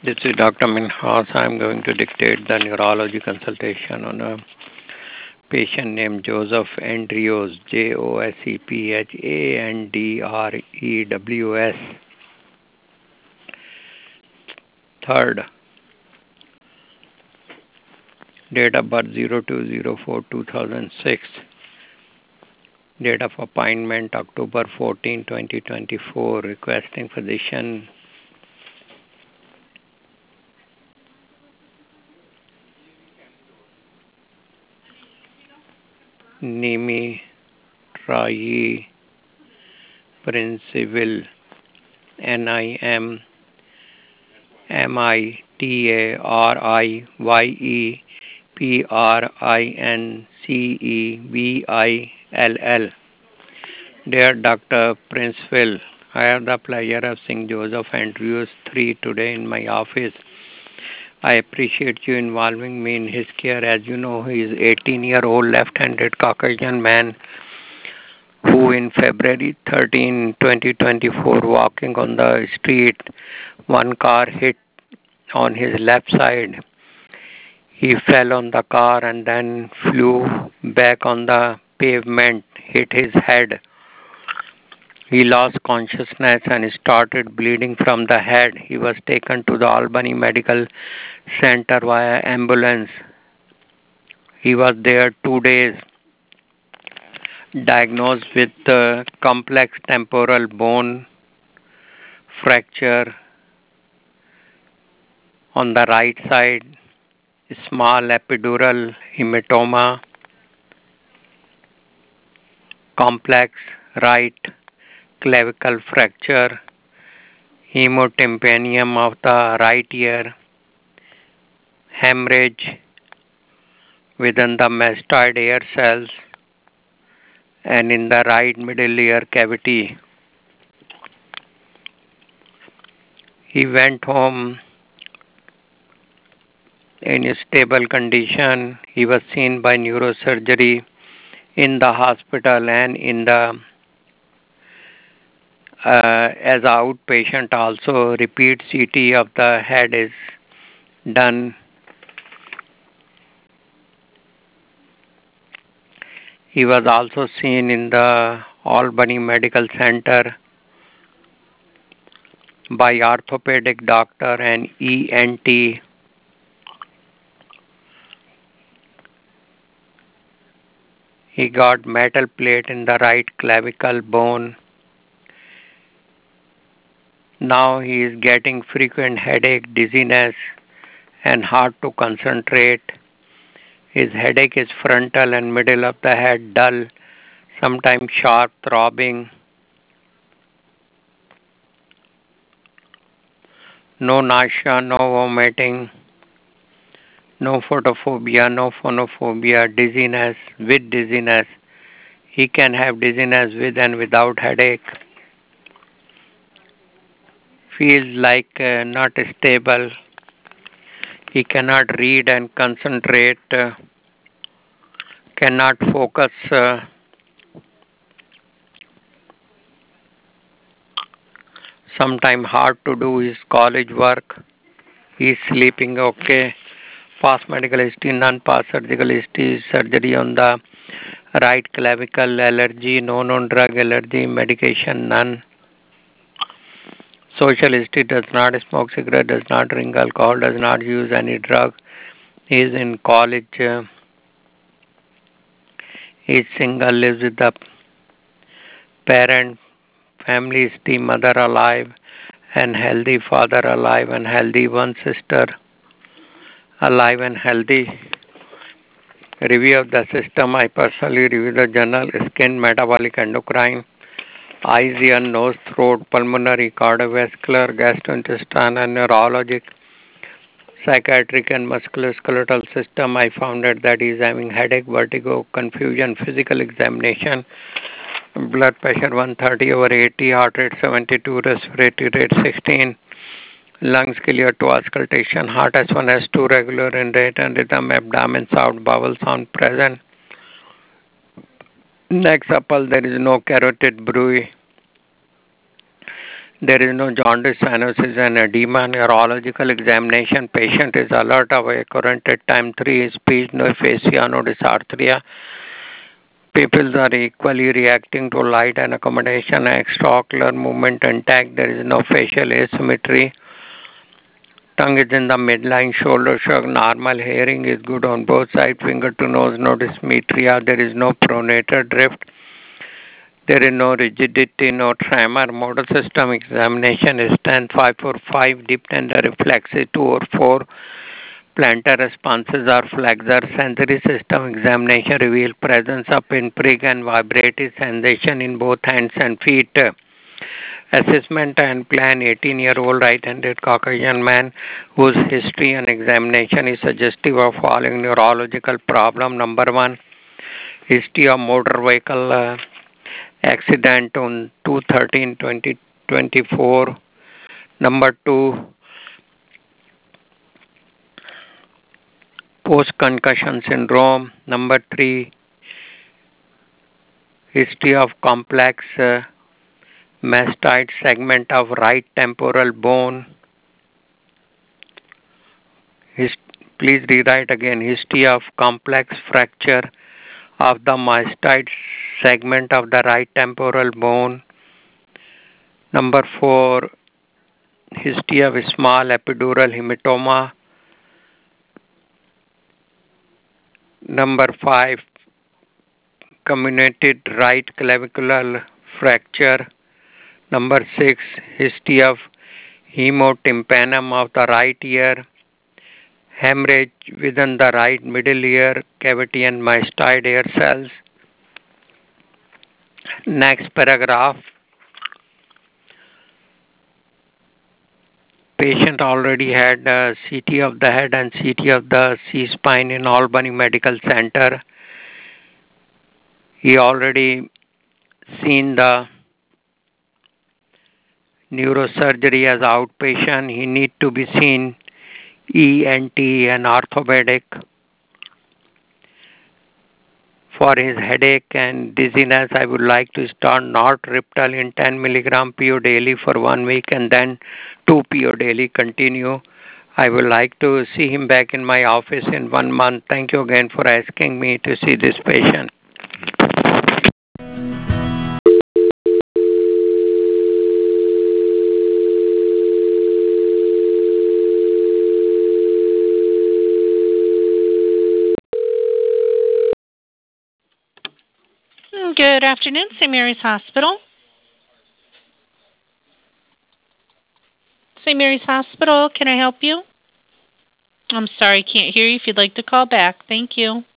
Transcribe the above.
This is Dr. Minhas. I'm going to dictate the neurology consultation on a patient named Joseph Andrews, Josephandrews. Third, date of birth 02/04/2006. Date of appointment October 14, 2024. Requesting physician Nimi Trayi Principal NIMITARIYEPRINCEVILL. Dear Dr. Princeville, I have the pleasure of seeing Joseph Andrews III today in my office. I appreciate you involving me in his care. As you know, he is 18-year-old left-handed Caucasian man who in February 13, 2024, walking on the street, one car hit on his left side. He fell on the car and then flew back on the pavement, hit his head. He lost consciousness and started bleeding from the head. He was taken to the Albany Medical Center via ambulance. He was there 2 days, diagnosed with complex temporal bone fracture on the right side, small epidural hematoma, complex right clavicle fracture, hemotympanium of the right ear, hemorrhage within the mastoid ear cells and in the right middle ear cavity. He went home in a stable condition. He was seen by neurosurgery in the hospital and in the as outpatient also. Repeat CT of the head is done. He was also seen in the Albany Medical Center by orthopedic doctor and ENT. He got metal plate in the right clavicle bone. Now he is getting frequent headache, dizziness, and hard to concentrate. His headache is frontal and middle of the head, dull, sometimes sharp throbbing. No nausea, no vomiting, no photophobia, no phonophobia, dizziness, with dizziness. He can have dizziness with and without headache. Feels like not stable. He cannot read and concentrate, cannot focus. Sometimes hard to do his college work. He's sleeping okay. Past medical history, non-past surgical history, surgery on the right clavicle, allergy, no known drug allergy, medication, none. Social history, does not smoke cigarette, does not drink alcohol, does not use any drug. He is in college. He is single, lives with the parent, family history, mother alive and healthy, father alive and healthy, one sister alive and healthy. Review of the system. I personally review the journal, skin, metabolic, endocrine, eyes, ear, nose, throat, pulmonary, cardiovascular, gastrointestinal, and neurologic, psychiatric, and musculoskeletal system. I found out that he is having headache, vertigo, confusion, physical examination, blood pressure 130/80, heart rate 72, respiratory rate 16, lungs clear to auscultation, heart S1, S2 regular in rate and rhythm, abdomen sound, bowel sound present. Next supple, there is no carotid bruit. There is no jaundice, cyanosis, and edema. Neurological examination. Patient is alert, awake, current at time 3. Speech, no aphasia, no dysarthria. Pupils are equally reacting to light and accommodation. Extraocular movement intact. There is no facial asymmetry. Tongue is in the midline, shoulder shrug, normal. Hearing is good on both sides, finger to nose, no dysmetria. There is no pronator drift. There is no rigidity, no tremor. Motor system examination is 10-5-4-5. Deep tender reflex is 2 or 4. Plantar responses are flexor. Sensory system examination reveal presence of pinprick and vibrative sensation in both hands and feet. Assessment and plan. 18-year-old right-handed Caucasian man whose history and examination is suggestive of following neurological problem. Number 1, history of motor vehicle accident on 2/13/2024. Number 2, post-concussion syndrome. Number 3, history of complex mastoid segment of right temporal bone. Please rewrite again. History of complex fracture of the mastoid segment of the right temporal bone. Number 4, history of small epidural hematoma. Number 5, comminuted right clavicular fracture. Number 6, history of hemotympanum of the right ear, hemorrhage within the right middle ear cavity and mastoid ear cells. Next paragraph. Patient already had CT of the head and CT of the C-spine in Albany Medical Center. He already seen the neurosurgery as outpatient. He need to be seen ENT and orthopedic for his headache and dizziness. I would like to start nortriptyl in 10 milligram PO daily for 1 week and then 2 PO daily continue. I would like to see him back in my office in 1 month. Thank you again for asking me to see this patient. Good afternoon, St. Mary's Hospital. St. Mary's Hospital, can I help you? I'm sorry, can't hear you. If you'd like to call back, thank you.